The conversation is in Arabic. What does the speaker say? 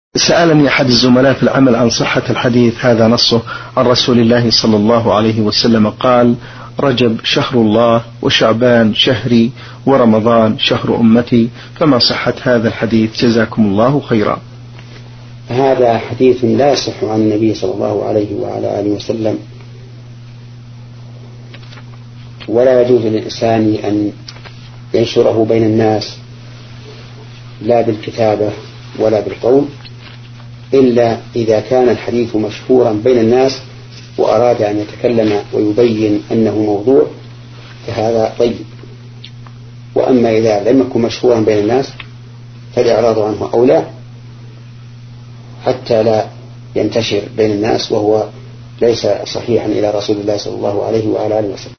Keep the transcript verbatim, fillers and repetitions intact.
سألني أحد الزملاء في العمل عن صحة الحديث، هذا نصه عن رسول الله صلى الله عليه وسلم قال: رجب شهر الله، وشعبان شهري، ورمضان شهر أمتي، فما صحة هذا الحديث؟ جزاكم الله خيرا. هذا حديث لا يصح عن النبي صلى الله عليه وعلى آله وسلم، ولا يجوز للإنسان أن ينشره بين الناس لا بالكتابة ولا بالقول، إلا إذا كان الحديث مشهورا بين الناس وأراد أن يتكلم ويبين أنه موضوع، فهذا طيب. وأما إذا لم يكن مشهورا بين الناس فالإعراض عنه أولى، حتى لا ينتشر بين الناس وهو ليس صحيحا إلى رسول الله صلى الله عليه وعلى آله وسلم.